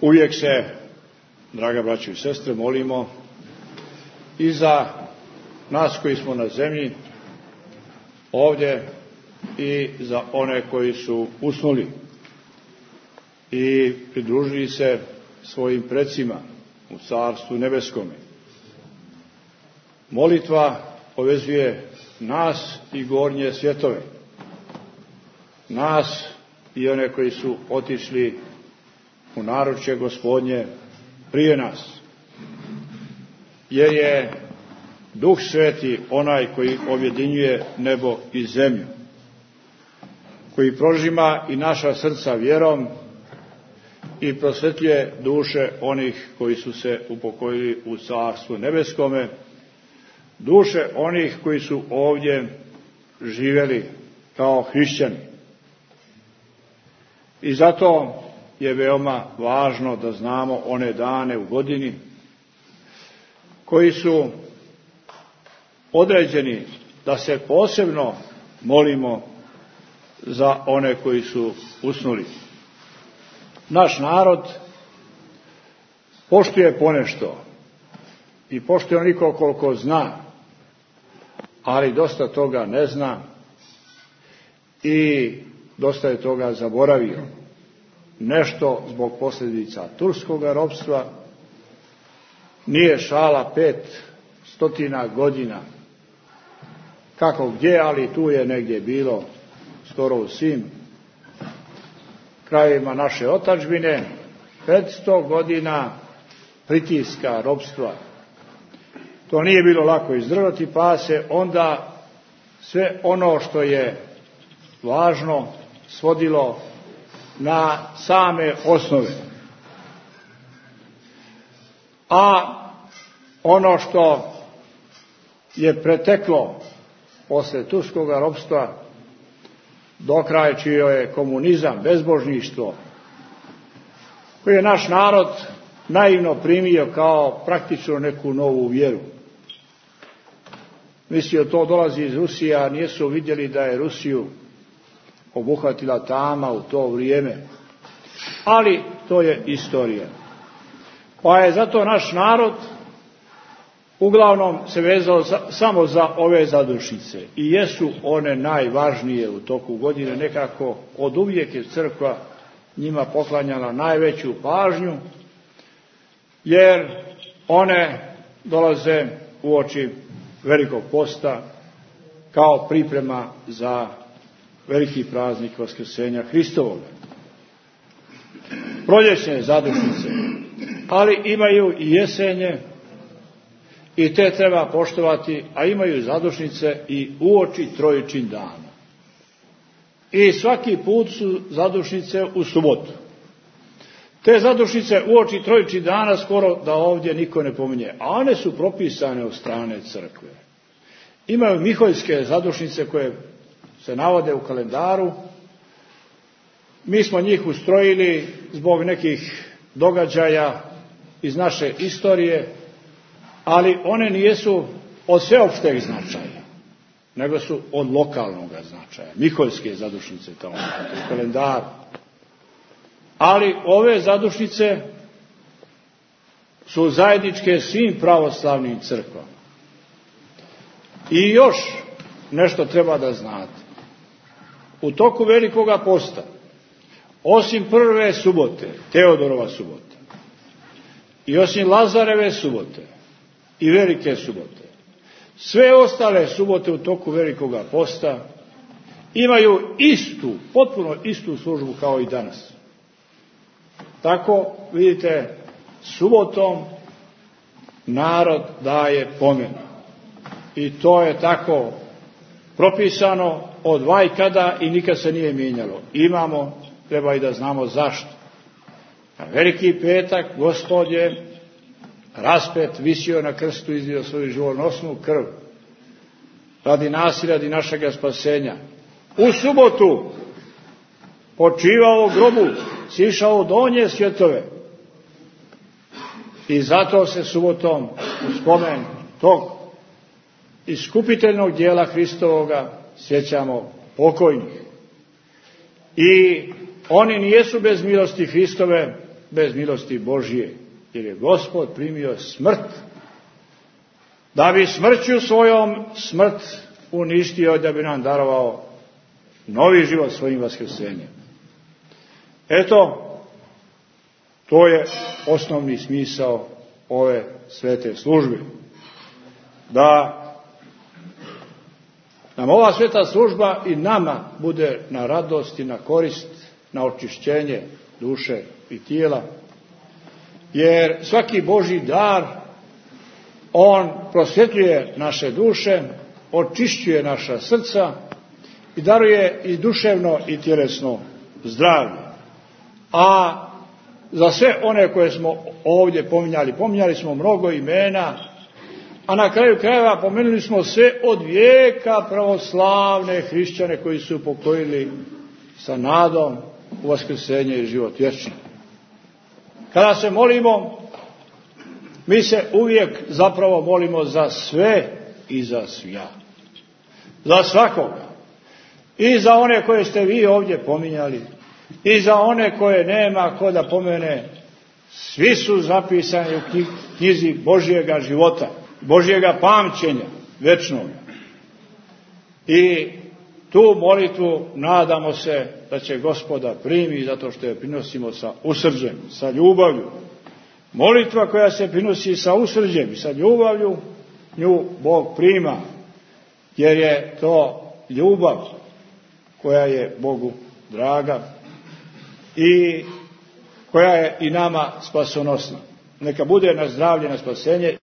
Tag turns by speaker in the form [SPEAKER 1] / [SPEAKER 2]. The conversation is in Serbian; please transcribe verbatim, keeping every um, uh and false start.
[SPEAKER 1] Uvijek se, draga braćo i sestre, molimo i za nas koji smo na zemlji ovdje i za one koji su usnuli i pridružili se svojim precima u Carstvu nebeskome. Molitva povezuje nas i gornje svjetove, nas i one koji su otišli u naručje Gospodnje prije nas, jer je Duh Sveti onaj koji objedinjuje nebo i zemlju, koji prožima i naša srca vjerom i prosvetljuje duše onih koji su se upokojili u Carstvu nebeskome, duše onih koji su ovdje živjeli kao hrišćani. I zato je veoma važno da znamo one dane u godini koji su određeni da se posebno molimo za one koji su usnuli. Naš narod poštuje ponešto i poštuje onoliko koliko zna, ali dosta toga ne zna i dosta je toga zaboravio. Nešto zbog posljedica turskoga ropstva, nije šala pet stotina godina, kako gdje, ali tu je negdje bilo skoro u svim krajevima naše otadžbine, petsto godina pritiska, ropstva. To nije bilo lako izdržati, pa se onda sve ono što je važno svodilo na same osnove. A ono što je preteklo posle turskoga ropstva, do kraja čio je komunizam, bezbožništvo, koji je naš narod naivno primio kao praktično neku novu vjeru. Mislio to dolazi iz Rusije, a nisu vidjeli da je Rusiju obuhvatila tama u to vrijeme. Ali to je istorija. Pa je zato naš narod uglavnom se vezao za, samo za ove zadušnice. I jesu one najvažnije u toku godine. Nekako od uvijek je crkva njima poklanjala najveću pažnju, jer one dolaze uoči velikog posta kao priprema za veliki praznik Vaskrsenja Hristovoga. Proljećne zadušnice, ali imaju i jesenje i te treba poštovati, a imaju zadušnice i uoči Trojičin dana. I svaki put su zadušnice u subotu. Te zadušnice uoči Trojičin dana skoro da ovdje niko ne pominje, a one su propisane od strane crkve. Imaju miholjske zadušnice koje se navode u kalendaru. Mi smo njih ustrojili zbog nekih događaja iz naše istorije, ali one nijesu od sveopšteg značaja, nego su od lokalnog značaja. Miholjske zadušnice tamo u kalendaru. Ali ove zadušnice su zajedničke svim pravoslavnim crkvama. I još nešto treba da znate. U toku velikoga posta, osim prve subote, Teodorova subota, i osim Lazareve subote i velike subote, sve ostale subote u toku velikoga posta imaju istu, potpuno istu službu kao i danas. Tako, vidite, subotom narod daje pomenu. I to je tako propisano od vajkada i nikad se nije mijenjalo. Imamo, treba i da znamo zašto. Na veliki petak Gospod je raspet, visio na krstu, izlio svoju životnosnu krv radi nas i radi našega spasenja. U subotu počivao u grobu, sišao u donje svjetove. I zato se subotom u spomen tog iskupiteljnog dijela Hristovoga sjećamo pokojnih. I oni nijesu bez milosti Hristove bez milosti Božije, jer je Gospod primio smrt, da bi smrću svojom smrt uništio, da bi nam darovao novi život svojim vaskrsenjem. Eto, to je osnovni smisao ove svete službe. Da nam ova sveta služba i nama bude na radost i na korist, na očišćenje duše i tijela, jer svaki Božji dar, on prosvjetljuje naše duše, očišćuje naša srca i daruje i duševno i tjelesno zdravlje. A za sve one koje smo ovdje pominjali, pominjali smo mnogo imena, a na kraju krajeva pomenuli smo sve od vijeka pravoslavne hrišćane koji su upokojili sa nadom u vaskrsenje i život vječni. Kada se molimo, mi se uvijek zapravo molimo za sve i za svija. Za svakoga. I za one koje ste vi ovdje pominjali, i za one koje nema ko da pomene, svi su zapisani u knjizi Božjega života, Božjega pamćenja, večnog. I tu molitvu nadamo se da će Gospoda primi, zato što je prinosimo sa usrđem, sa ljubavlju. Molitva koja se prinosi sa usrđem i sa ljubavlju, nju Bog prima, jer je to ljubav koja je Bogu draga i koja je i nama spasonosna. Neka bude na zdravlje, na spasenje.